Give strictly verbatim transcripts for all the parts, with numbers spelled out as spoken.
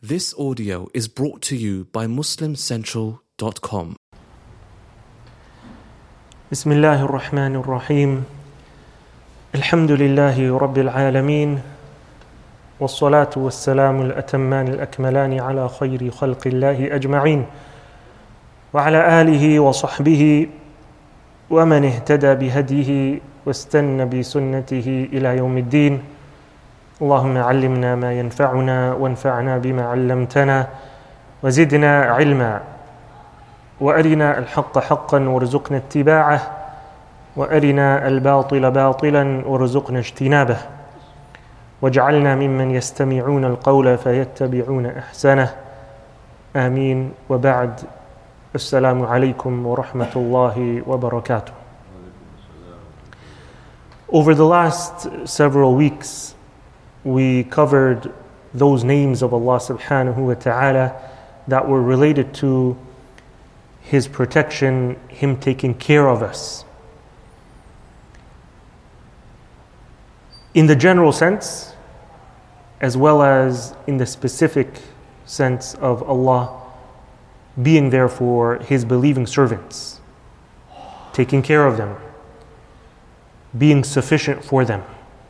This audio is brought to you by muslim central dot com. بسم الله الرحمن الرحيم الحمد لله رب العالمين والصلاة والسلام الأتمان الأكملان على خير خلق الله أجمعين وعلى آله وصحبه ومن اهتدى بهديه واستنى بسنته إلى يوم الدين. اللهم علمنا ما ينفعنا وانفعنا بما علمتنا وزدنا علما وأرنا الحق حقا وارزقنا اتباعه وأرنا الباطل باطلا وارزقنا اجتنابه واجعلنا ممن يستمعون القول فيتبعون أحسنه آمين. وبعد، السلام عليكم ورحمة الله وبركاته. Over the last several weeks, we covered those names of Allah subhanahu wa ta'ala that were related to His protection, Him taking care of us. In the general sense, as well as in the specific sense of Allah being there for His believing servants, taking care of them, being sufficient for them.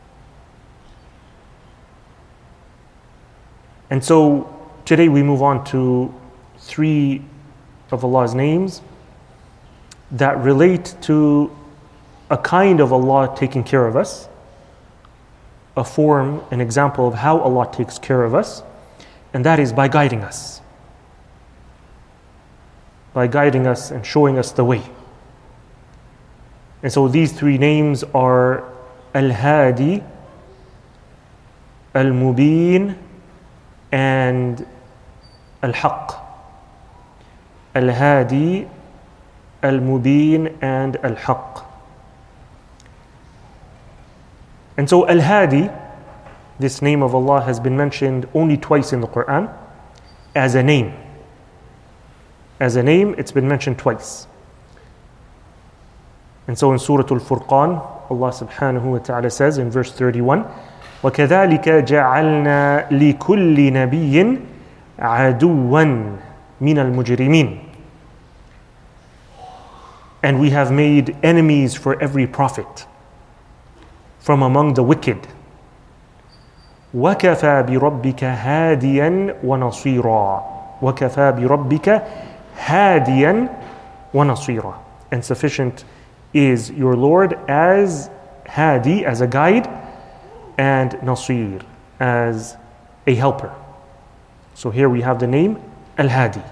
And so today we move on to three of Allah's names that relate to a kind of Allah taking care of us, a form, an example of how Allah takes care of us, and that is by guiding us. By guiding us and showing us the way. And so these three names are Al-Hadi, Al-Mubin, and Al-Haq. Al-Hadi, Al-Mubin, and Al-Haq. And so Al-Hadi, this name of Allah, has been mentioned only twice in the Quran as a name. As a name, it's been mentioned twice. And so in Surah Al-Furqan, Allah subhanahu wa ta'ala says in verse thirty-one, وَكَذَلِكَ جَعَلْنَا لِكُلِّ نَبِيٍّ عَدُوًّا مِنَ الْمُجْرِمِينَ. And we have made enemies for every prophet from among the wicked. وَكَفَى بِرَبِّكَ هَادِيًا وَنَصِيرًا. وَكَفَى بِرَبِّكَ هَادِيًا وَنَصِيرًا. And sufficient is your Lord as Hadi, as a guide, and Nasir, as a helper. So here we have the name Al-Hadi.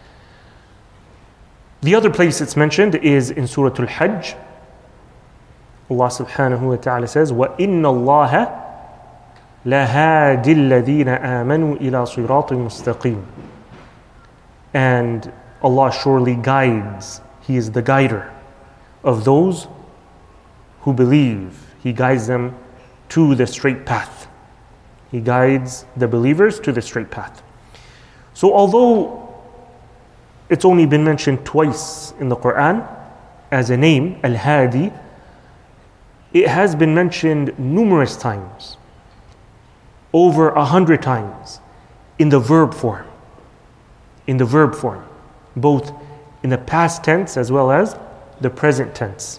The other place it's mentioned is in Surah Al-Hajj. Allah subhanahu wa ta'ala says, وَإِنَّ اللَّهَ لَهَادِ الَّذِينَ آمَنُوا إِلَى صِرَاطٍ مُسْتَقِيمٍ. And Allah surely guides, He is the guider of those who believe. He guides them to the straight path. He guides the believers to the straight path. So although it's only been mentioned twice in the Quran as a name, Al-Hadi, it has been mentioned numerous times, over a hundred times, in the verb form. In the verb form, both in the past tense as well as the present tense.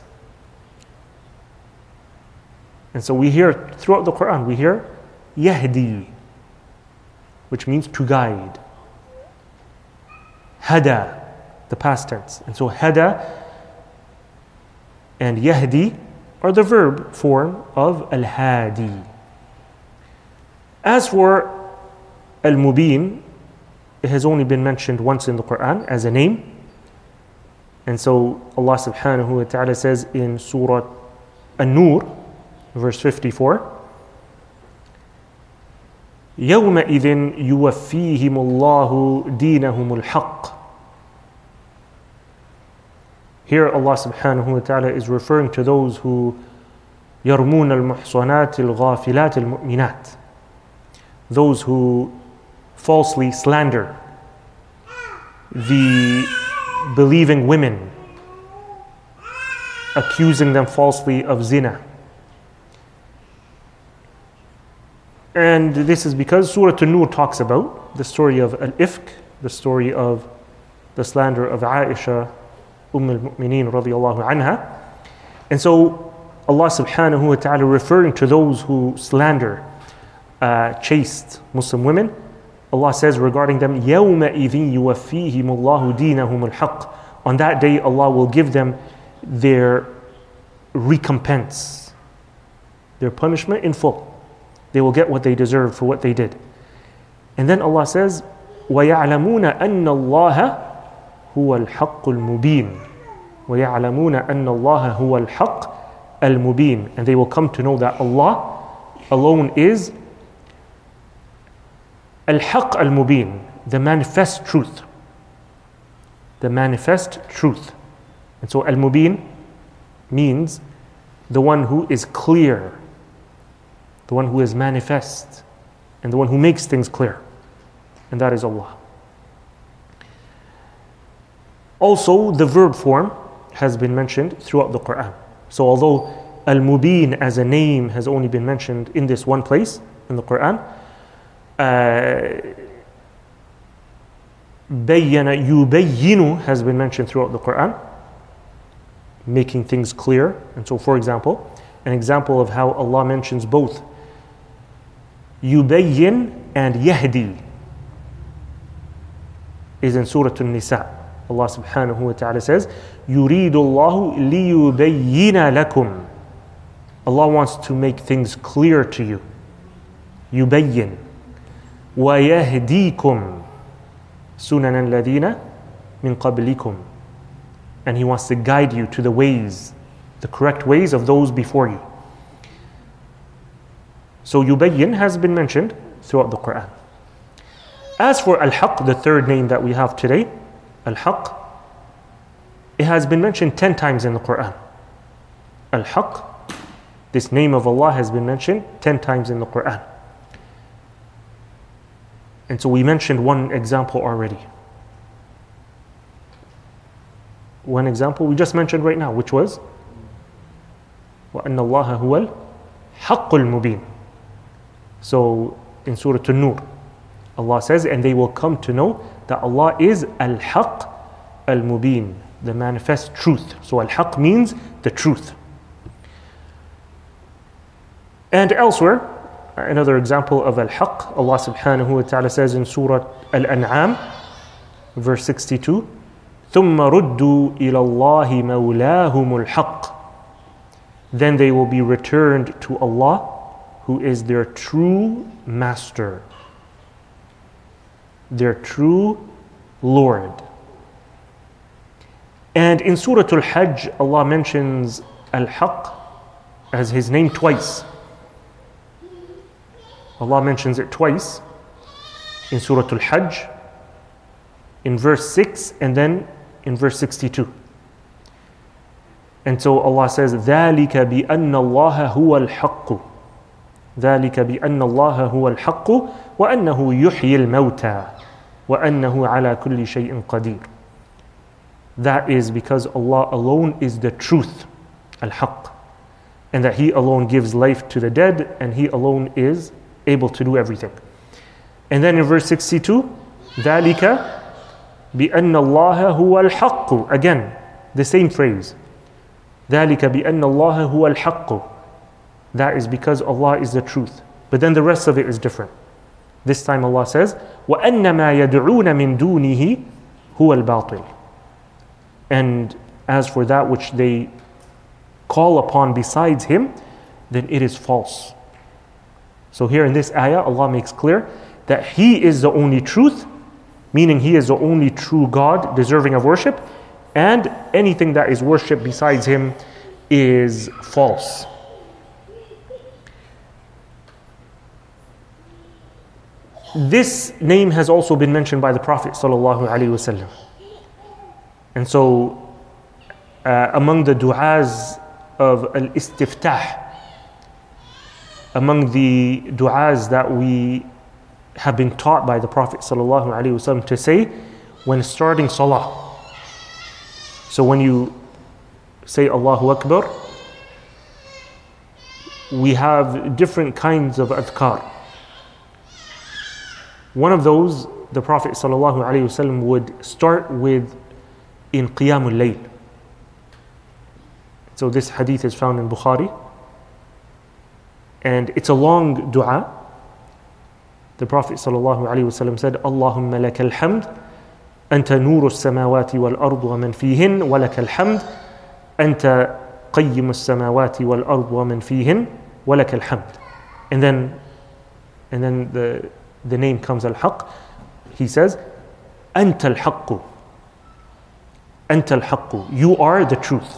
And so we hear throughout the Quran, we hear Yahdi, which means to guide. Hada, the past tense. And so Hada and Yahdi are the verb form of Al-Hadi. As for Al-Mubin, it has only been mentioned once in the Quran as a name. And so Allah subhanahu wa ta'ala says in Surah An-Nur, verse fifty-four, يَوْمَئِذٍ يُوَفِّيهِمُ اللَّهُ دِينَهُمُ الْحَقِّ. Here Allah subhanahu wa ta'ala is referring to those who يَرْمُونَ الْمُحْصَنَاتِ الْغَافِلَاتِ الْمُؤْمِنَاتِ, those who falsely slander the believing women, accusing them falsely of zina. And this is because Surah An-Nur talks about the story of Al-Ifk, the story of the slander of Aisha, Umm al-Mu'mineen radiyallahu anha. And so Allah subhanahu wa ta'ala, referring to those who slander uh, chaste Muslim women, Allah says regarding them, يَوْمَئِذٍ يُوَفِّيهِمُ اللَّهُ دِينَهُمُ الْحَقِّ. On that day, Allah will give them their recompense, their punishment in full. They will get what they deserve for what they did. And then Allah says, وَيَعْلَمُونَ أَنَّ اللَّهَ هُوَ الْحَقُّ الْمُبِينُ وَيَعْلَمُونَ أَنَّ اللَّهَ هُوَ الْحَقُّ الْمُبِينُ. And they will come to know that Allah alone is Al-Haqq Al-Mubin, the manifest truth. The manifest truth. And so Al-Mubin means the one who is clear, the one who is manifest, and the one who makes things clear. And that is Allah. Also, the verb form has been mentioned throughout the Quran. So although Al-Mubin as a name has only been mentioned in this one place in the Quran, uh, Bayyana yubayyinu has been mentioned throughout the Quran, making things clear. And so, for example, an example of how Allah mentions both yubayyin and yahdi is in Surah An-Nisa. Allah subhanahu wa ta'ala says, يُرِيدُ اللَّهُ لِيُبَيِّنَ لَكُمْ. Allah wants to make things clear to you. يُبَيِّن وَيَهْدِيكُمْ سُنَنَ الَّذِينَ مِنْ قَبْلِكُمْ. And He wants to guide you to the ways, the correct ways of those before you. So yubayyin has been mentioned throughout the Quran. As for Al-Haqq, the third name that we have today, Al-Haqq, it has been mentioned ten times in the Quran. Al-Haqq, this name of Allah, has been mentioned ten times in the Quran. And so we mentioned one example already. One example we just mentioned right now, which was وَأَنَّ اللَّهَ هُوَ الْحَقُّ الْمُبِينُ. So in Surah An-Nur, Allah says, and they will come to know that Allah is Al-Haqq Al-Mubin, the manifest truth. So Al-Haqq means the truth. And elsewhere, another example of Al-Haqq, Allah subhanahu wa ta'ala says in Surah Al-An'am, verse sixty-two, ثُمَّ رُدُّوا إِلَى اللَّهِ مَوْلَاهُمُ الْحَقِّ. Then they will be returned to Allah, who is their true master, their true Lord. And in Surah Al-Hajj, Allah mentions Al-Haqq as His name twice. Allah mentions it twice in Surah Al-Hajj, in verse six and then in verse sixty-two. And so Allah says, ذَلِكَ بِأَنَّ اللَّهَ هُوَ الْحَقُّ ذَلِكَ بِأَنَّ اللَّهَ هُوَ الْحَقُّ وَأَنَّهُ يُحْيِي الْمَوْتَى وَأَنَّهُ عَلَى كُلِّ شَيْءٍ قَدِيرٌ. That is because Allah alone is the truth, Al-Haqq, and that He alone gives life to the dead, and He alone is able to do everything. And then in verse sixty-two, ذَلِكَ بِأَنَّ اللَّهَ هُوَ الْحَقُّ. Again, the same phrase. ذَلِكَ بِأَنَّ اللَّهَ هُوَ الْحَقُّ. That is because Allah is the truth. But then the rest of it is different. This time Allah says, وَأَنَّ مَا يَدْعُونَ مِن دُونِهِ هُوَ الْبَاطِلُ. And as for that which they call upon besides Him, then it is false. So here in this ayah, Allah makes clear that He is the only truth, meaning He is the only true God deserving of worship, and anything that is worshipped besides Him is false. This name has also been mentioned by the Prophet sallallahu alaihi wasallam. And so uh, among the du'as of al-istiftah, among the du'as that we have been taught by the Prophet sallallahu alaihi wasallam to say when starting salah. So when you say Allahu Akbar, we have different kinds of adhkar. One of those the Prophet ﷺ would start with in Qiyamul Layl. So this hadith is found in Bukhari. And it's a long dua. The Prophet ﷺ said, Allahumma laka alhamd, anta nuru as-samawati wal-ard wa man fihin, wa laka alhamd, anta qayyim as-samawati wal-ard wa man fihin, wa laka alhamd. And then, and then the, the name comes al-haq. He says, anta al-haqqu. Anta al-haqqu. You are the truth.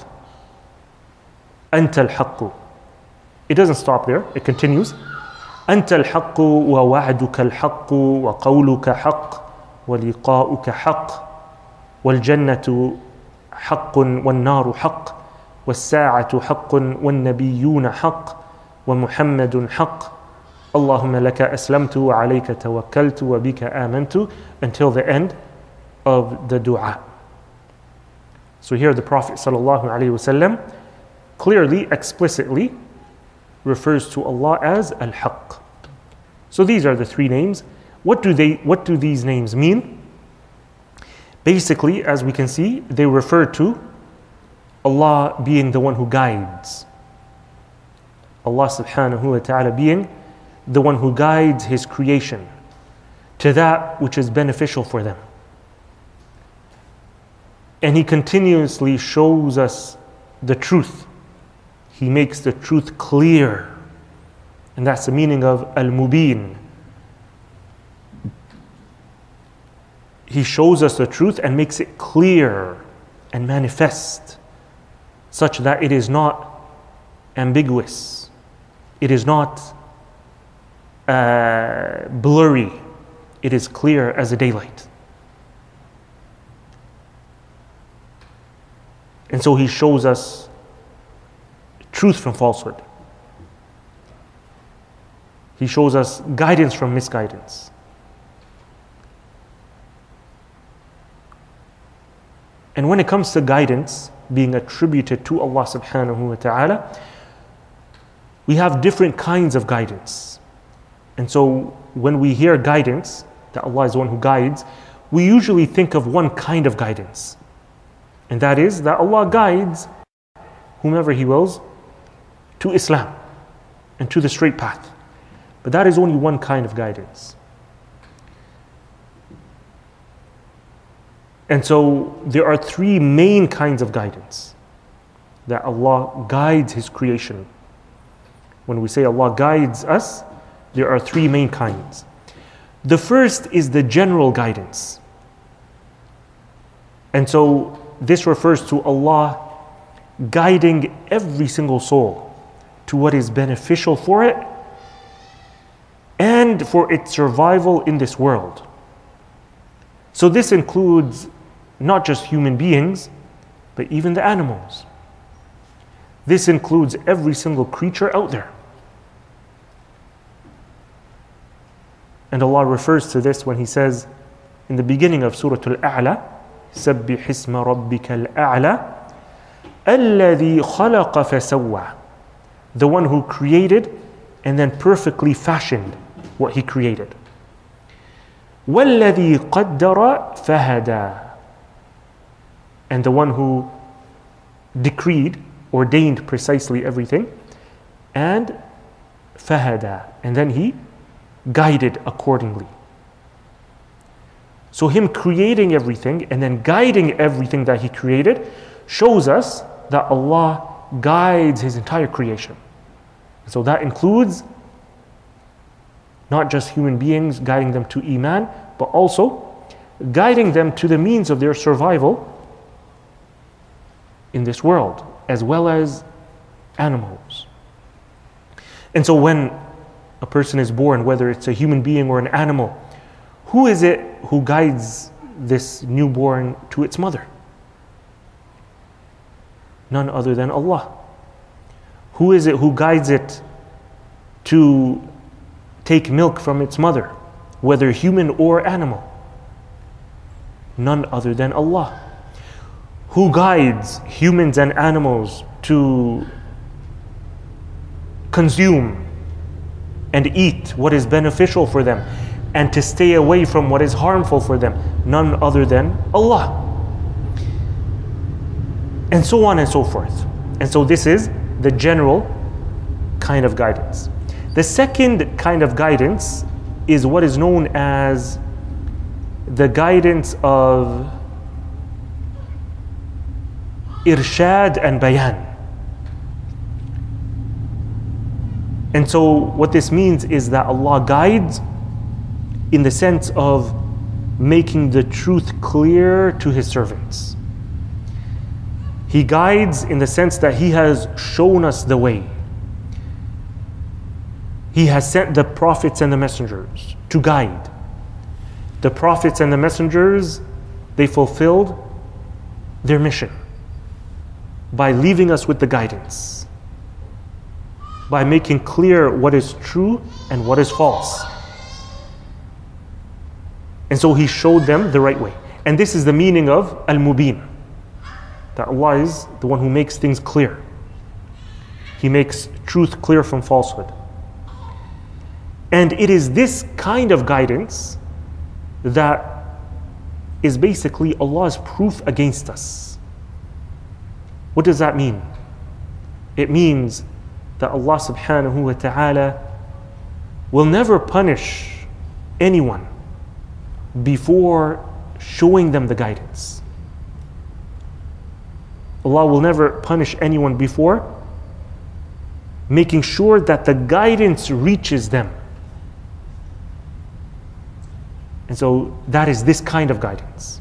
Anta al-haqqu. It doesn't stop there. It continues. أنت الحق ووعدك الحق وقولك حق ولقاؤك حق والجنة حق والنار حق والساعة حق والنبيون حق ومحمد حق اللهم لك أسلمت وعليك توكلت وبك آمنت, until the end of the dua. So here the Prophet ﷺ clearly, explicitly refers to Allah as Al-Haq. So these are the three names. What do they what do these names mean? Basically, as we can see, they refer to Allah being the one who guides. Allah subhanahu wa ta'ala being the one who guides His creation to that which is beneficial for them. And He continuously shows us the truth. He makes the truth clear. And that's the meaning of Al-Mubin. He shows us the truth and makes it clear and manifest, such that it is not ambiguous. It is not uh, blurry. It is clear as the daylight. And so He shows us truth from falsehood. He shows us guidance from misguidance. And when it comes to guidance being attributed to Allah subhanahu wa ta'ala, we have different kinds of guidance. And so when we hear guidance, that Allah is the one who guides, we usually think of one kind of guidance. And that is that Allah guides whomever He wills to Islam and to the straight path. But that is only one kind of guidance. And so there are three main kinds of guidance that Allah guides His creation. When we say Allah guides us, there are three main kinds. The first is the general guidance. And so this refers to Allah guiding every single soul to what is beneficial for it and for its survival in this world. So this includes not just human beings, but even the animals. This includes every single creature out there. And Allah refers to this when He says in the beginning of Surah Al-A'la, سَبِّحِ اسْمَ رَبِّكَ الْأَعْلَى الَّذِي خَلَقَ فَسَوَّى, the one who created and then perfectly fashioned what He created. وَالَّذِي قَدَّرَ فَهَدَى, and the one who decreed, ordained precisely everything, and فَهَدَى, and then He guided accordingly. So Him creating everything and then guiding everything that He created shows us that Allah guides His entire creation. So that includes not just human beings, guiding them to Iman, but also guiding them to the means of their survival in this world, as well as animals. And so when a person is born, whether it's a human being or an animal, who is it who guides this newborn to its mother? None other than Allah. Who is it who guides it to take milk from its mother, whether human or animal? None other than Allah. Who guides humans and animals to consume and eat what is beneficial for them, and to stay away from what is harmful for them, none other than Allah. And so on and so forth. And so this is the general kind of guidance. The second kind of guidance is what is known as the guidance of irshad and bayan. And so what this means is that Allah guides in the sense of making the truth clear to His servants. He guides in the sense that He has shown us the way. He has sent the prophets and the messengers to guide. The prophets and the messengers, they fulfilled their mission by leaving us with the guidance, by making clear what is true and what is false. And so He showed them the right way. And this is the meaning of Al-Mubin, that Allah is the one who makes things clear. He makes truth clear from falsehood. And it is this kind of guidance that is basically Allah's proof against us. What does that mean? It means that Allah subhanahu wa ta'ala will never punish anyone before showing them the guidance. Allah will never punish anyone before making sure that the guidance reaches them. And so that is this kind of guidance.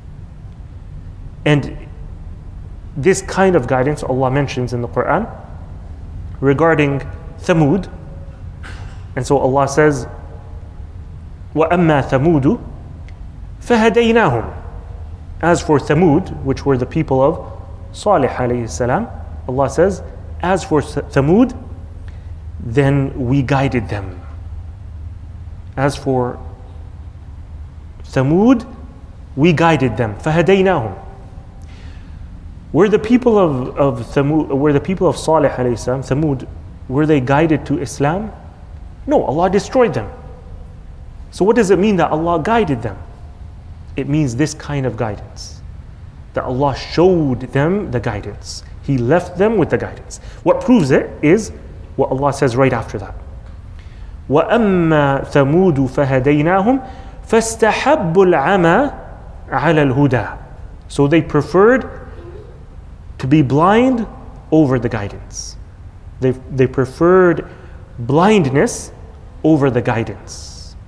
And this kind of guidance Allah mentions in the Quran regarding Thamud. And so Allah says, وَأَمَّا ثَمُودُ فَهَدَيْنَاهُمْ. As for Thamud, which were the people of Salih alayhi salam, Allah says, as for Thamud, then we guided them. As for Thamud, we guided them. فَهَدَيْنَاهُمْ. Were the people of, of Thamud, were the people of Salih alayhi salam, Thamud, were they guided to Islam? No, Allah destroyed them. So what does it mean that Allah guided them? It means this kind of guidance, that Allah showed them the guidance. He left them with the guidance. What proves it is what Allah says right after that. وَأَمَّا ثَمُودُ فَهَدَيْنَاهُمْ فَاسْتَحَبُّوا الْعَمَى عَلَى الْهُدَى. So they preferred to be blind over the guidance. They, they preferred blindness over the guidance.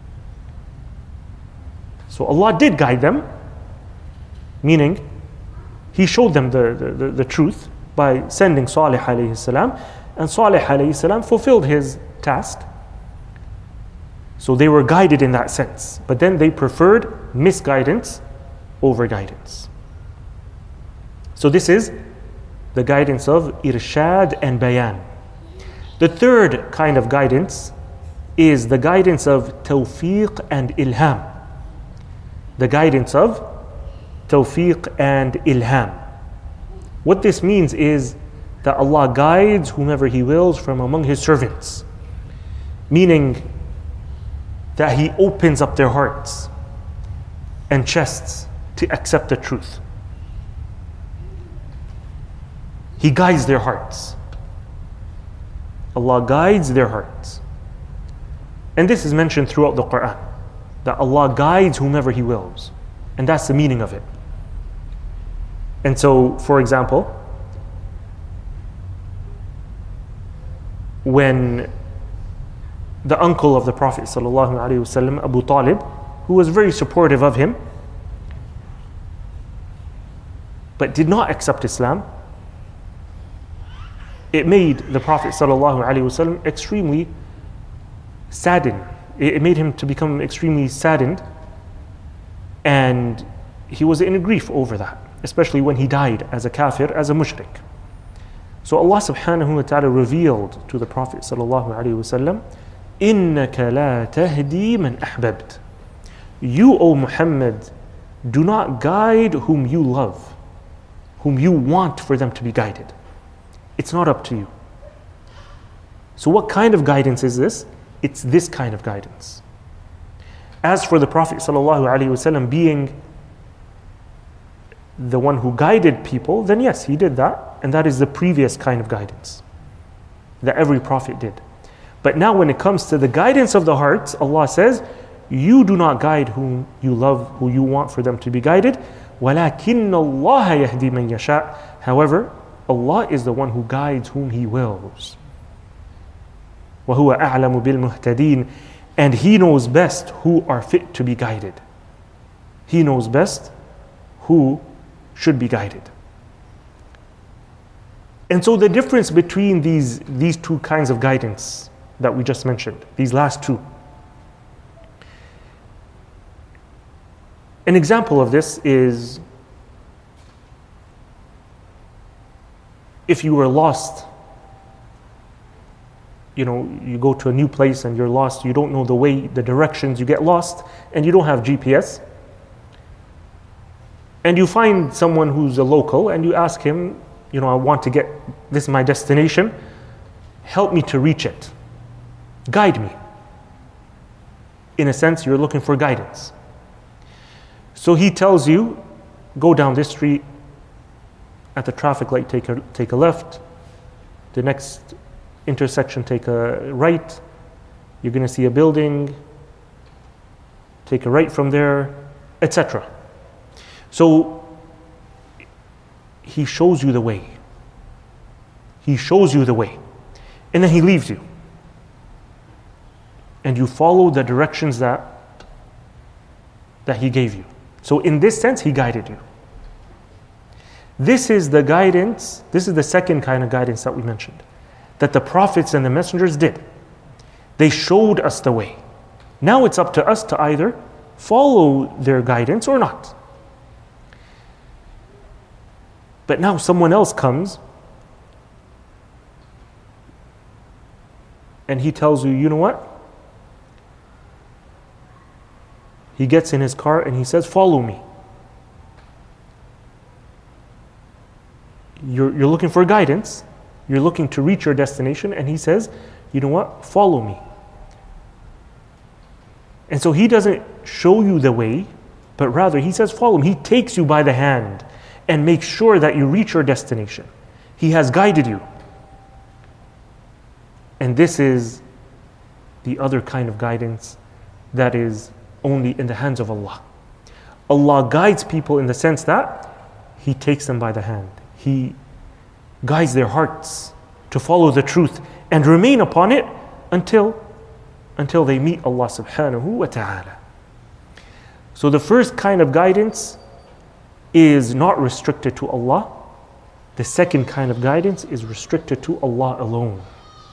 So Allah did guide them, meaning He showed them the, the, the, the truth by sending Salih alayhi salam, and Salih alayhi salam fulfilled his task. So they were guided in that sense, but then they preferred misguidance over guidance. So this is the guidance of irshad and bayan. The third kind of guidance is the guidance of tawfiq and ilham. The guidance of tawfiq and ilham. What this means is that Allah guides whomever He wills from among His servants, meaning that He opens up their hearts and chests to accept the truth. He guides their hearts. Allah guides their hearts. And this is mentioned throughout the Quran, that Allah guides whomever He wills. And that's the meaning of it. And so, for example, when the uncle of the Prophet ﷺ, Abu Talib, who was very supportive of him, but did not accept Islam, it made the Prophet ﷺ extremely saddened. It made him to become extremely saddened, and he was in grief over that, especially when he died as a kafir, as a mushrik. So Allah subhanahu wa ta'ala revealed to the Prophet sallallahu alaihi wasallam, إِنَّكَ لَا تَهْدِي مَنْ أَحْبَبْتَ. You, O Muhammad, do not guide whom you love, whom you want for them to be guided. It's not up to you. So what kind of guidance is this? It's this kind of guidance. As for the Prophet ﷺ being the one who guided people, then yes, he did that. And that is the previous kind of guidance that every prophet did. But now when it comes to the guidance of the hearts, Allah says, you do not guide whom you love, who you want for them to be guided. وَلَكِنَّ اللَّهَ يَهْدِي مَنْ يَشَاءُ. However, Allah is the one who guides whom He wills. وَهُوَ أَعْلَمُ بِالْمُهْتَدِينَ. And He knows best who are fit to be guided. He knows best who should be guided. And so the difference between these, these two kinds of guidance that we just mentioned, these last two. An example of this is if you were lost, you know, you go to a new place and you're lost, you don't know the way, the directions, you get lost, and you don't have G P S. And you find someone who's a local and you ask him, you know, I want to get, this is my destination, help me to reach it. Guide me. In a sense, you're looking for guidance. So he tells you, go down this street, at the traffic light take a, take a left, the next intersection take a right, you're going to see a building, take a right from there, et cetera. So he shows you the way. He shows you the way. And then he leaves you. And you follow the directions that, that he gave you. So in this sense, he guided you. This is the guidance, this is the second kind of guidance that we mentioned, that the prophets and the messengers did. They showed us the way. Now it's up to us to either follow their guidance or not. But now someone else comes and he tells you, you know what? He gets in his car and he says, follow me. You're, you're looking for guidance. You're looking to reach your destination. And he says, you know what? Follow me. And so he doesn't show you the way, but rather he says, follow him. He takes you by the hand and makes sure that you reach your destination. He has guided you. And this is the other kind of guidance that is only in the hands of Allah. Allah guides people in the sense that He takes them by the hand. He guides their hearts to follow the truth and remain upon it until, until they meet Allah subhanahu wa ta'ala. So the first kind of guidance is not restricted to Allah. The second kind of guidance is restricted to Allah alone.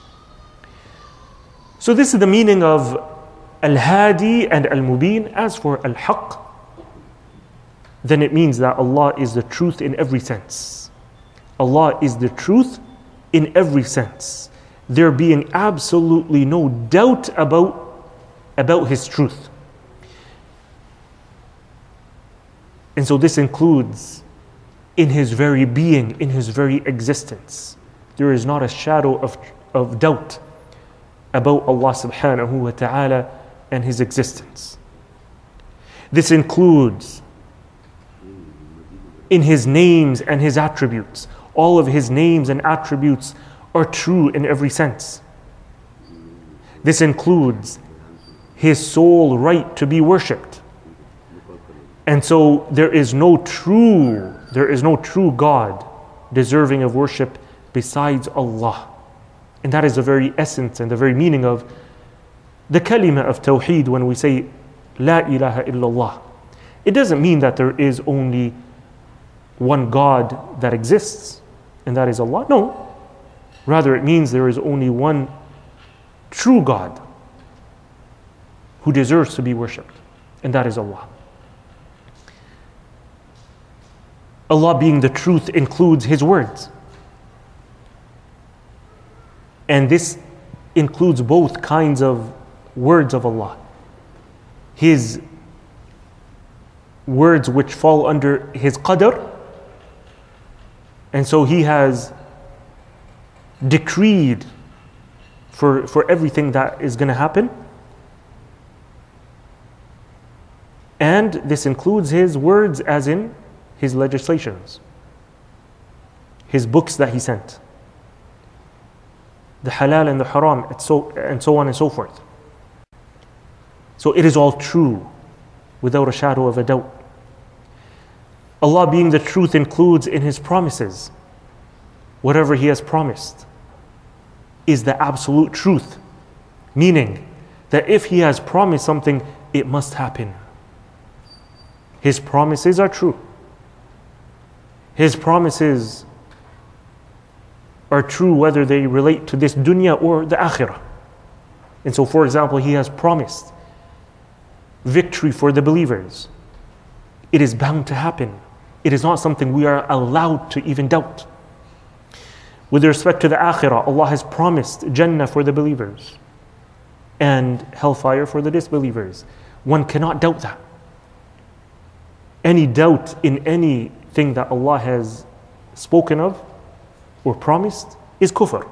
So this is the meaning of Al-Hadi and Al-Mubin. As for Al-Haq, then it means that Allah is the truth in every sense. Allah is the truth in every sense. There being absolutely no doubt about, about His truth. And so this includes in His very being, in His very existence. There is not a shadow of, of doubt about Allah subhanahu wa ta'ala and His existence. This includes in His names and His attributes. All of His names and attributes are true in every sense. This includes His sole right to be worshipped. And so there is no true, there is no true God deserving of worship besides Allah. And that is the very essence and the very meaning of the kalima of Tawheed when we say La ilaha illallah. It doesn't mean that there is only one God that exists, and that is Allah. No. Rather, it means there is only one true God who deserves to be worshipped, and that is Allah. Allah being the truth includes His words. And this includes both kinds of words of Allah. His words which fall under His qadr. And so He has decreed for, for everything that is going to happen. And this includes his words as in his legislations, his books that he sent, the halal and the haram, and so, and so on and so forth. So it is all true without a shadow of a doubt. Allah being the truth includes in his promises. Whatever he has promised is the absolute truth. Meaning that if he has promised something, it must happen. His promises are true. His promises are true whether they relate to this dunya or the akhirah. And so, for example, he has promised victory for the believers. It is bound to happen. It is not something we are allowed to even doubt. With respect to the akhirah, Allah has promised Jannah for the believers and hellfire for the disbelievers. One cannot doubt that. Any doubt in anything that Allah has spoken of or promised is kufr.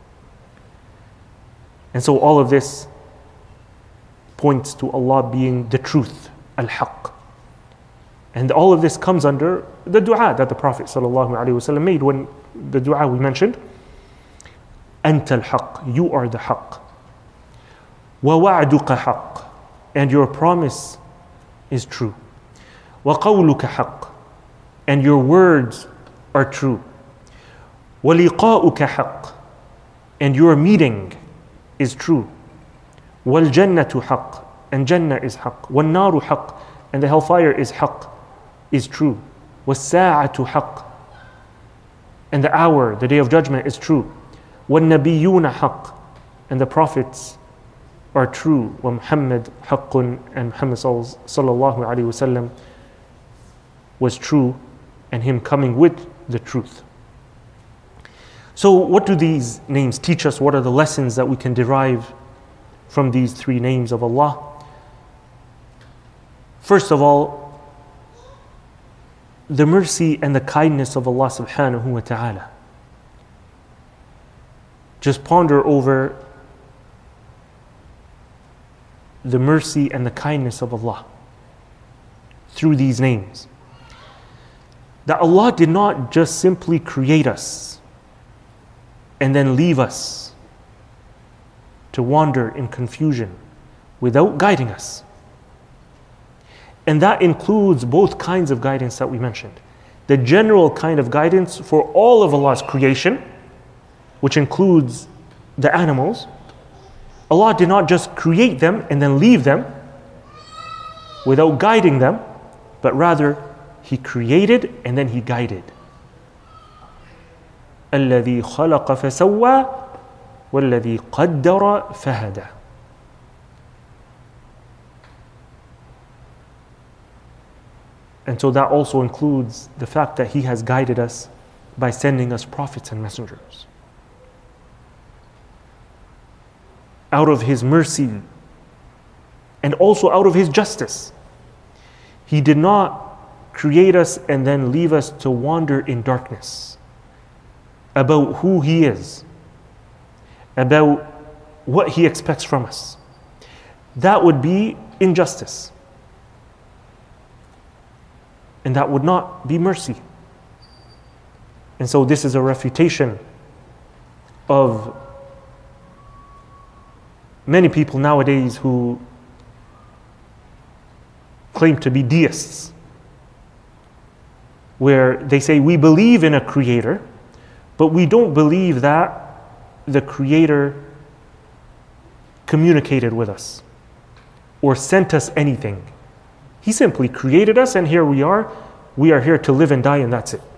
And so all of this points to Allah being the truth, al-haq. And all of this comes under the dua that the Prophet ﷺ made when the dua we mentioned. أنت الحق, you are the haqq. ووعدك حق, and your promise is true. وقولك حق, and your words are true. ولقاؤك حق, and your meeting is true. والجنة حق, and Jannah is حق. والنار حق, and the hellfire is حق, is true. والساعة حق, and the hour, the day of judgment is true. وَالنَّبِيُّونَ حَقٌّ, and the prophets are true. وَمُحَمَّدٌ حَقٌّ, and Muhammad sallallahu alayhi wasallam was true, and him coming with the truth. So what do these names teach us? What are the lessons that we can derive from these three names of Allah? First of all, the mercy and the kindness of Allah subhanahu wa ta'ala. Just ponder over the mercy and the kindness of Allah through these names. That Allah did not just simply create us and then leave us to wander in confusion without guiding us. And that includes both kinds of guidance that we mentioned. The general kind of guidance for all of Allah's creation, which includes the animals. Allah did not just create them and then leave them without guiding them, but rather He created and then He guided. الَّذِي خَلَقَ فَسَوَّى وَالَّذِي قَدَّرَ فَهَدَى. And so that also includes the fact that He has guided us by sending us prophets and messengers. Out of His mercy and also out of His justice. He did not create us and then leave us to wander in darkness about who He is, about what He expects from us. That would be injustice. And that would not be mercy. And so this is a refutation of many people nowadays who claim to be deists, where they say we believe in a creator, but we don't believe that the creator communicated with us or sent us anything. He simply created us and here we are. We are here to live and die and that's it.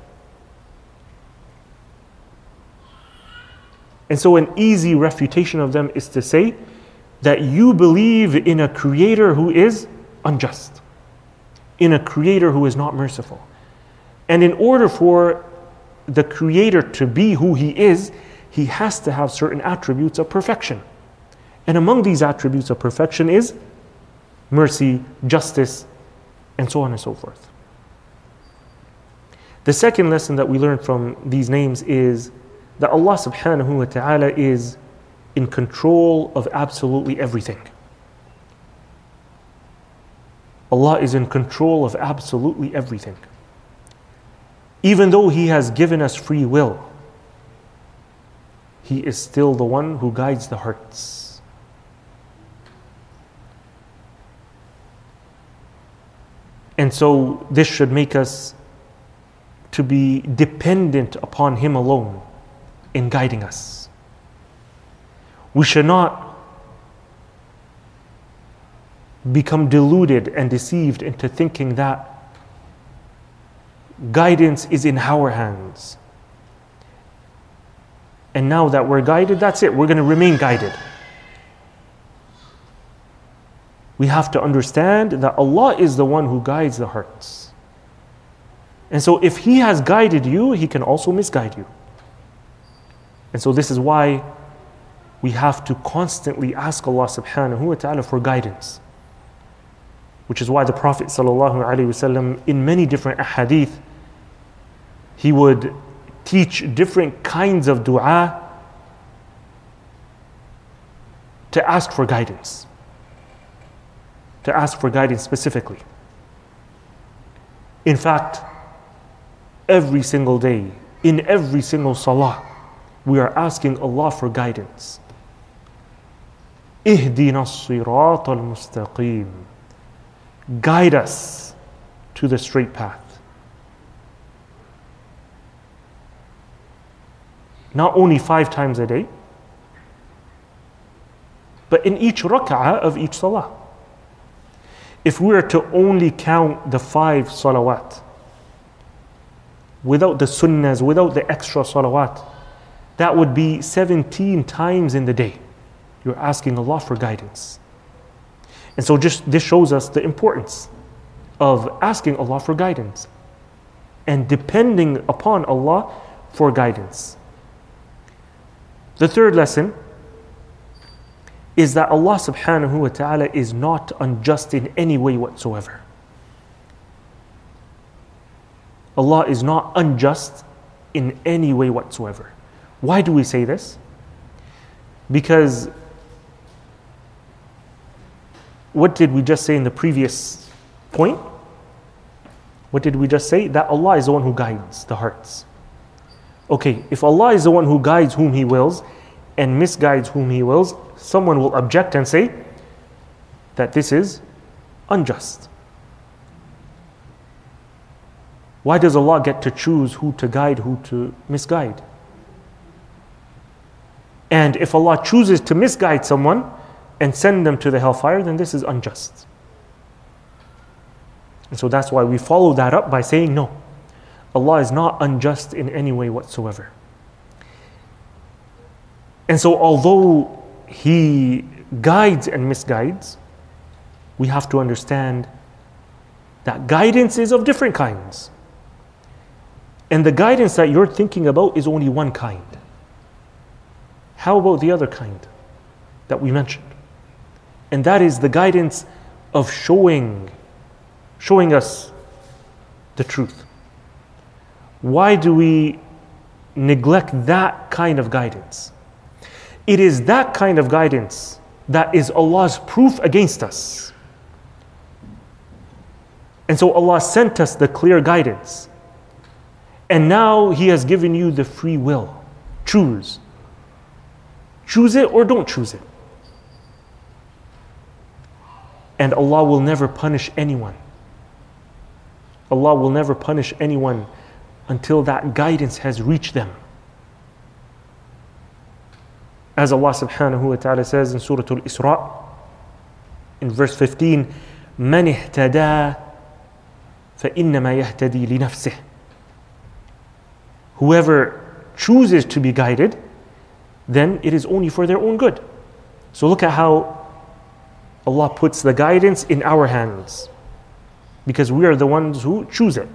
And so an easy refutation of them is to say that you believe in a creator who is unjust, in a creator who is not merciful. And in order for the creator to be who he is, he has to have certain attributes of perfection. And among these attributes of perfection is mercy, justice, and so on and so forth. The second lesson that we learn from these names is that Allah subhanahu wa ta'ala is in control of absolutely everything. Allah is in control of absolutely everything. Even though He has given us free will, He is still the one who guides the hearts. And so this should make us to be dependent upon Him alone in guiding us. We should not become deluded and deceived into thinking that guidance is in our hands. And now that we're guided, that's it. We're going to remain guided. We have to understand that Allah is the one who guides the hearts. And so if He has guided you, He can also misguide you. And so this is why we have to constantly ask Allah subhanahu wa ta'ala for guidance. Which is why the Prophet sallallahu alaihi wasallam, in many different ahadith, he would teach different kinds of dua to ask for guidance. To ask for guidance specifically. In fact, every single day, in every single salah, we are asking Allah for guidance. Ihdina as-sirat al-mustaqim. Guide us to the straight path. Not only five times a day, but in each rak'ah of each salah. If we were to only count the five salawat, without the sunnahs, without the extra salawat, that would be seventeen times in the day. You're asking Allah for guidance. And so just this shows us the importance of asking Allah for guidance and depending upon Allah for guidance. The third lesson is that Allah subhanahu wa ta'ala is not unjust in any way whatsoever. Allah is not unjust in any way whatsoever. Why do we say this? Because what did we just say in the previous point? What did we just say? That Allah is the one who guides the hearts. Okay, if Allah is the one who guides whom He wills and misguides whom He wills, someone will object and say that this is unjust. Why does Allah get to choose who to guide, who to misguide? And if Allah chooses to misguide someone and send them to the hellfire, then this is unjust. And so that's why we follow that up by saying no. Allah is not unjust in any way whatsoever. And so although He guides and misguides, we have to understand that guidance is of different kinds. And the guidance that you're thinking about is only one kind. How about the other kind that we mentioned? And that is the guidance of showing, showing us the truth. Why do we neglect that kind of guidance? It is that kind of guidance that is Allah's proof against us. And so Allah sent us the clear guidance. And now He has given you the free will. Choose. Choose it or don't choose it. And Allah will never punish anyone. Allah will never punish anyone until that guidance has reached them. As Allah subhanahu wa ta'ala says in Surah Al-Isra, in verse fifteen, مَنِ اهْتَدَى فَإِنَّمَا يَهْتَدِي لِنَفْسِهِ. Whoever chooses to be guided, then it is only for their own good. So look at how Allah puts the guidance in our hands, because we are the ones who choose it.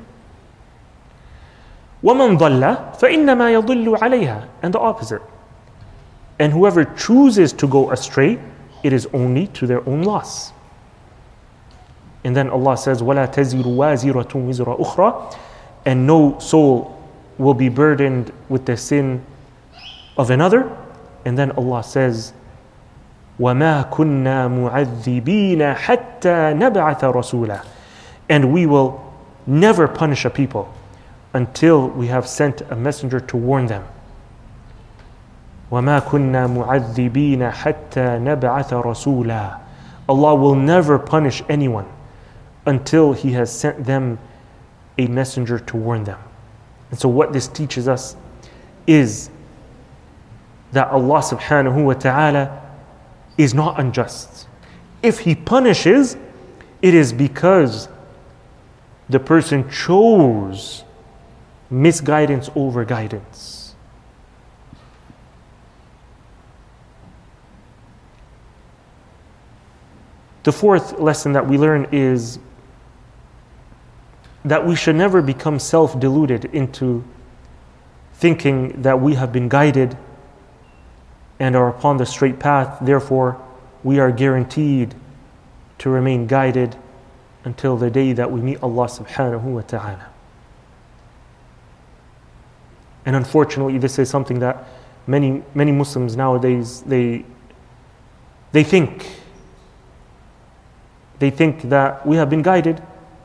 وَمَنْ ضَلَّ فَإِنَّمَا يَضِلُّ عَلَيْهَا. And the opposite. And whoever chooses to go astray, it is only to their own loss. And then Allah says, وَلَا تَزِرُ وَازِرَةٌ وِزْرَ أُخْرَى. And no soul will be burdened with the sin of another. And then Allah says, وَمَا كُنَّا مُعَذِّبِينَ حَتَّى نَبْعَثَ رَسُولًا. And we will never punish a people until we have sent a messenger to warn them. وَمَا كُنَّا مُعَذِّبِينَ حَتَّى نَبْعَثَ رَسُولًا. Allah will never punish anyone until He has sent them a messenger to warn them. And so what this teaches us is that Allah subhanahu wa ta'ala is not unjust. If He punishes, it is because the person chose misguidance over guidance. The fourth lesson that we learn is that we should never become self-deluded into thinking that we have been guided and are upon the straight path, therefore we are guaranteed to remain guided until the day that we meet Allah subhanahu wa ta'ala. And unfortunately, this is something that many many Muslims nowadays, they they think they think that we have been guided,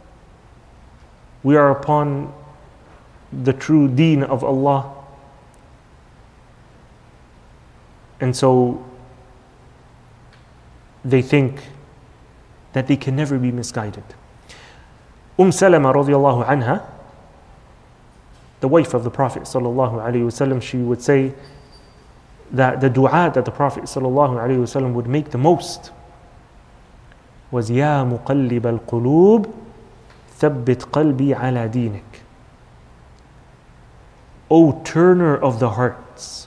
we are upon the true deen of Allah, and so they think that they can never be misguided. Umm Salama radiallahu anha, the wife of the Prophet sallallahu alaihi wasallam, she would say that the dua that the Prophet sallallahu alaihi wasallam would make the most was Ya muqallib al-qulub thabbit qalbi ala dinik. O turner of the hearts,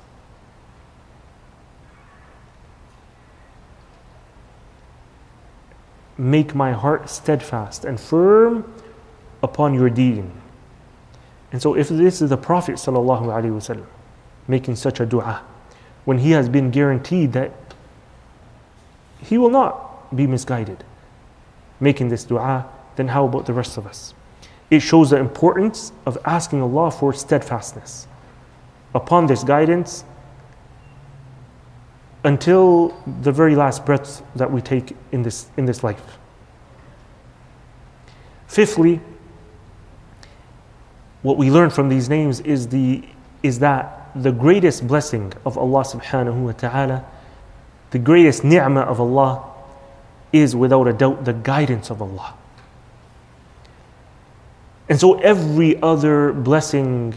make my heart steadfast and firm upon your deen. And so if this is the Prophet sallallahu alaihi wasallam making such a dua, when he has been guaranteed that he will not be misguided, making this dua, then how about the rest of us? It shows the importance of asking Allah for steadfastness upon this guidance until the very last breath that we take in this in this life. Fifthly, what we learn from these names is the is that the greatest blessing of Allah subhanahu wa ta'ala, the greatest ni'mah of Allah, is without a doubt the guidance of Allah. And so every other blessing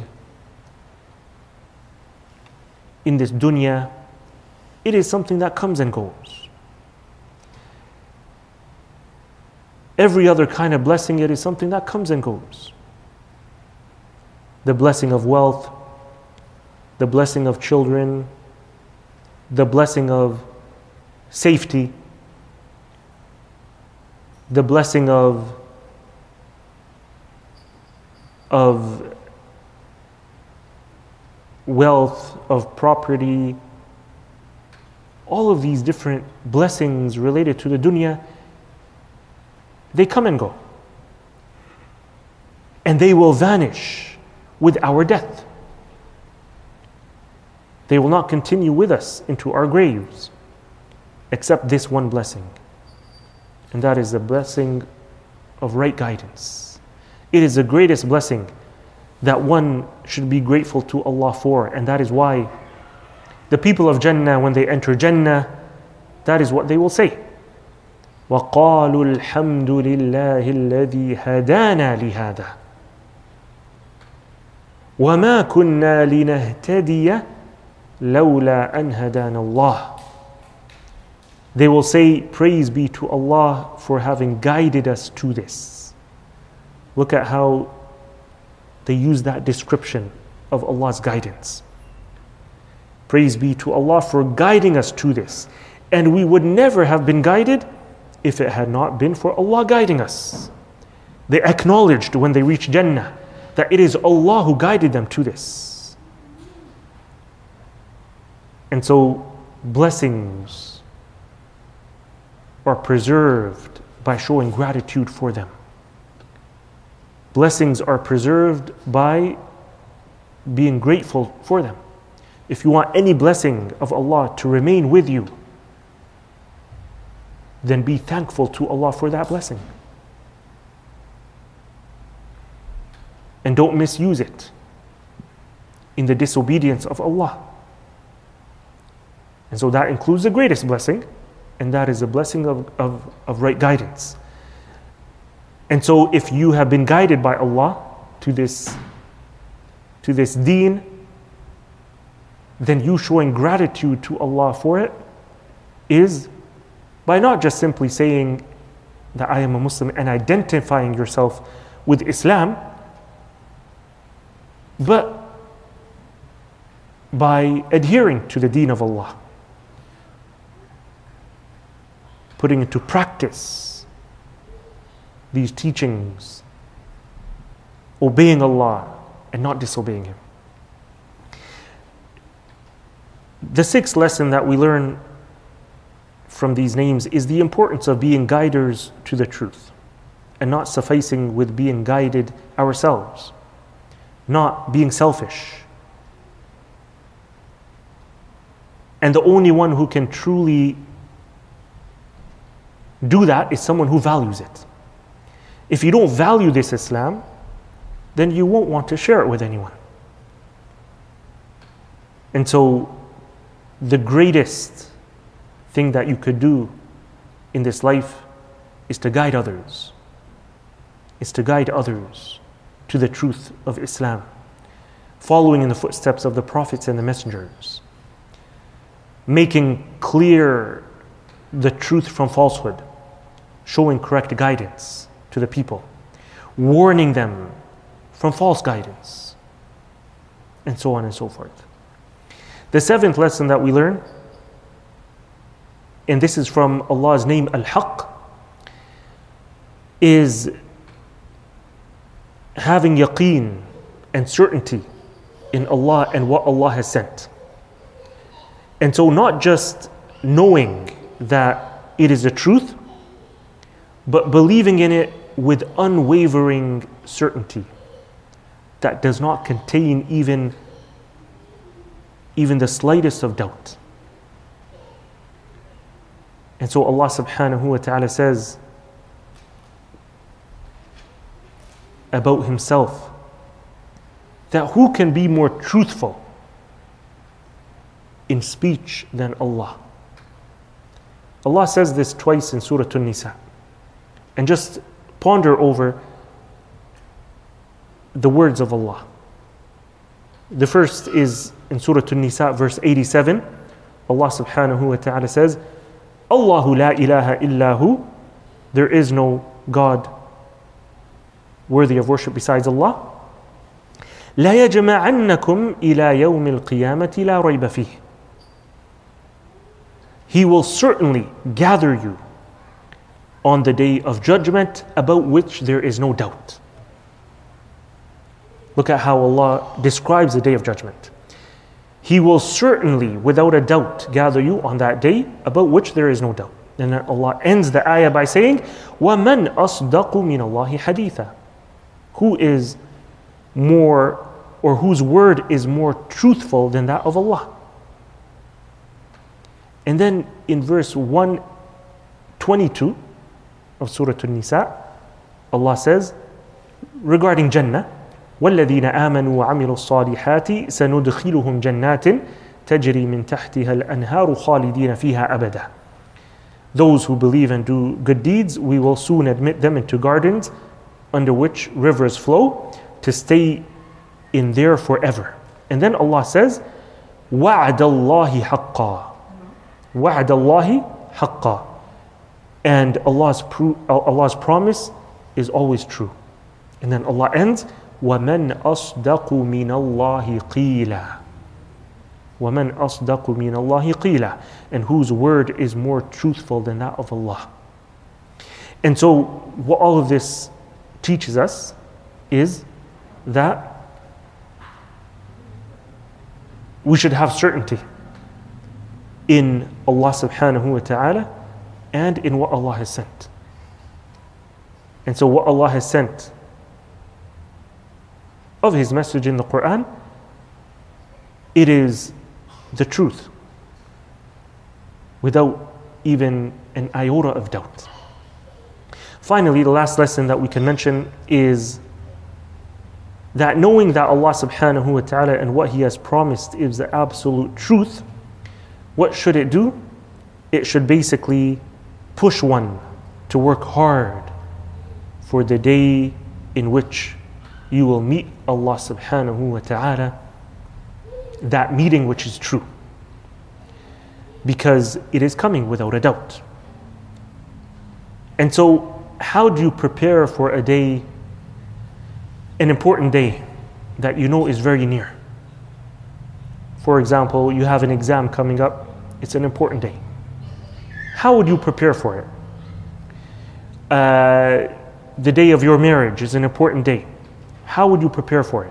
in this dunya, it is something that comes and goes. Every other kind of blessing, it is something that comes and goes. The blessing of wealth, the blessing of children, the blessing of safety, the blessing of of wealth, of property, all of these different blessings related to the dunya, they come and go. And they will vanish with our death. They will not continue with us into our graves, except this one blessing. And that is the blessing of right guidance. It is the greatest blessing that one should be grateful to Allah for. And that is why the people of Jannah, when they enter Jannah, that is what they will say. وَقَالُوا الْحَمْدُ لِلَّهِ الَّذِي هَدَانَا لِهَذَا وَمَا كُنَّا لِنَهْتَدِيَ لَوْلَا أَنْ هَدَانَ اللَّهِ. They will say, praise be to Allah for having guided us to this. Look at how they use that description of Allah's guidance. Praise be to Allah for guiding us to this. And we would never have been guided if it had not been for Allah guiding us. They acknowledged when they reached Jannah that it is Allah who guided them to this. And so blessings are preserved by showing gratitude for them. Blessings are preserved by being grateful for them. If you want any blessing of Allah to remain with you, then be thankful to Allah for that blessing. And don't misuse it in the disobedience of Allah. And so that includes the greatest blessing, and that is the blessing of, of, of right guidance. And so if you have been guided by Allah to this, to this deen, then you showing gratitude to Allah for it is by not just simply saying that I am a Muslim and identifying yourself with Islam, but by adhering to the deen of Allah, putting into practice these teachings, obeying Allah and not disobeying Him. The sixth lesson that we learn from these names is the importance of being guiders to the truth and not sufficing with being guided ourselves, not being selfish. And the only one who can truly do that is someone who values it. If you don't value this Islam, then you won't want to share it with anyone. And so the greatest thing that you could do in this life is to guide others. Is to guide others to the truth of Islam, following in the footsteps of the prophets and the messengers, making clear the truth from falsehood, showing correct guidance to the people, warning them from false guidance, and so on and so forth. The seventh lesson that we learn, and this is from Allah's name Al-Haq, is having yaqeen and certainty in Allah and what Allah has sent. And so not just knowing that it is the truth, but believing in it with unwavering certainty that does not contain even, even the slightest of doubt. And so Allah subhanahu wa ta'ala says about Himself that who can be more truthful in speech than Allah? Allah says this twice in Surah An-Nisa. And just ponder over the words of Allah. The first is in Surah An-Nisa, verse eighty-seven. Allah subhanahu wa ta'ala says, Allahu la ilaha illahu, there is no God worthy of worship besides Allah. لا يجمعنكم إلى يوم القيامة لا ريب فيه. He will certainly gather you on the day of judgment about which there is no doubt. Look at how Allah describes the day of judgment. He will certainly, without a doubt, gather you on that day about which there is no doubt. And then Allah ends the ayah by saying, وَمَنْ أَصْدَقُ مِنَ اللَّهِ حَدِيثًا. Who is more, or whose word is more truthful than that of Allah? And then in verse one twenty-two of Surah An-Nisa, Allah says regarding Jannah, وَالَّذِينَ آمَنُوا وَعَمِلُوا الصَّالِحَاتِ سَنُدْخِلُهُمْ جَنَّاتٍ تَجْرِي مِنْ تَحْتِهَا الْأَنْهَارُ خَالِدِينَ فِيهَا أَبَدًا. Those who believe and do good deeds, we will soon admit them into gardens under which rivers flow, to stay in there forever. And then Allah says, وَعْدَ اللَّهِ حَقًّا. وَعْدَ اللَّهِ حَقًّا. And Allah's, pro- Allah's promise is always true. And then Allah ends, وَمَنْ أَصْدَقُ مِنَ اللَّهِ قِيلًا. وَمَنْ أَصْدَقُ مِنَ اللَّهِ قِيلًا. And whose word is more truthful than that of Allah. And so what all of this teaches us is that we should have certainty in Allah subhanahu wa ta'ala and in what Allah has sent. And so what Allah has sent of His message in the Quran, it is the truth without even an iota of doubt. Finally, the last lesson that we can mention is that knowing that Allah subhanahu wa ta'ala and what He has promised is the absolute truth, what should it do? It should basically push one to work hard for the day in which you will meet Allah subhanahu wa ta'ala, that meeting which is true. Because it is coming without a doubt. And so, how do you prepare for a day, an important day that you know is very near? For example, you have an exam coming up, it's an important day. How would you prepare for it? Uh, the day of your marriage is an important day. How would you prepare for it?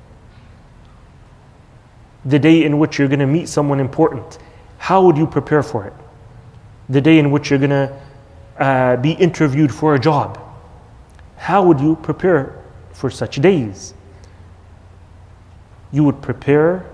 The day in which you're going to meet someone important, how would you prepare for it? The day in which you're going to uh, be interviewed for a job, how would you prepare for such days? You would prepare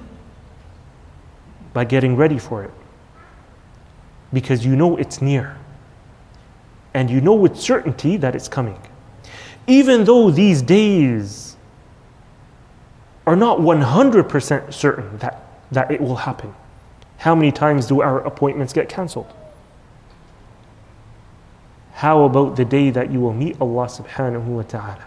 by getting ready for it, because you know it's near and you know with certainty that it's coming. Even though these days are not one hundred percent certain that, that it will happen. How many times do our appointments get cancelled? How about the day that you will meet Allah subhanahu wa ta'ala?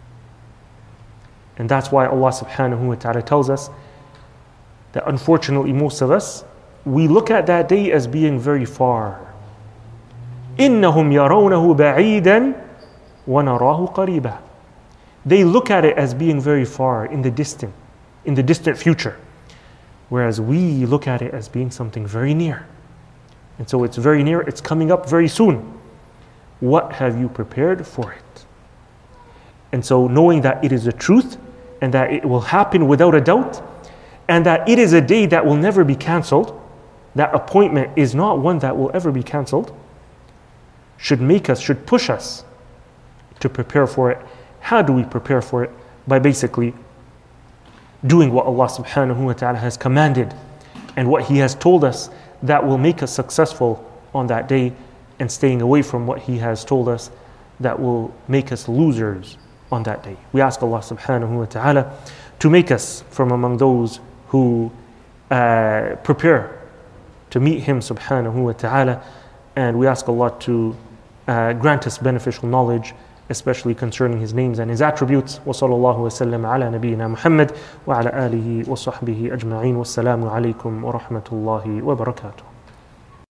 And that's why Allah subhanahu wa ta'ala tells us that unfortunately most of us, we look at that day as being very far. إِنَّهُمْ يَرَوْنَهُ بَعِيدًا وَنَرَاهُ قَرِيبًا. They look at it as being very far, in the distant, in the distant future. Whereas we look at it as being something very near. And so it's very near, it's coming up very soon. What have you prepared for it? And so knowing that it is a truth and that it will happen without a doubt, and that it is a day that will never be cancelled, that appointment is not one that will ever be cancelled, should make us, should push us to prepare for it. How do we prepare for it? By basically doing what Allah subhanahu wa ta'ala has commanded and what He has told us that will make us successful on that day, and staying away from what He has told us that will make us losers on that day. We ask Allah subhanahu wa ta'ala to make us from among those who uh, prepare to meet Him subhanahu wa ta'ala, and we ask Allah to uh, grant us beneficial knowledge, especially concerning His names and His attributes. Wa sallallahu wa sallam ala nabiyyina Muhammad wa ala alihi wa sahbihi ajma'in. Wassalamu alaikum wa rahmatullahi wa barakatuh.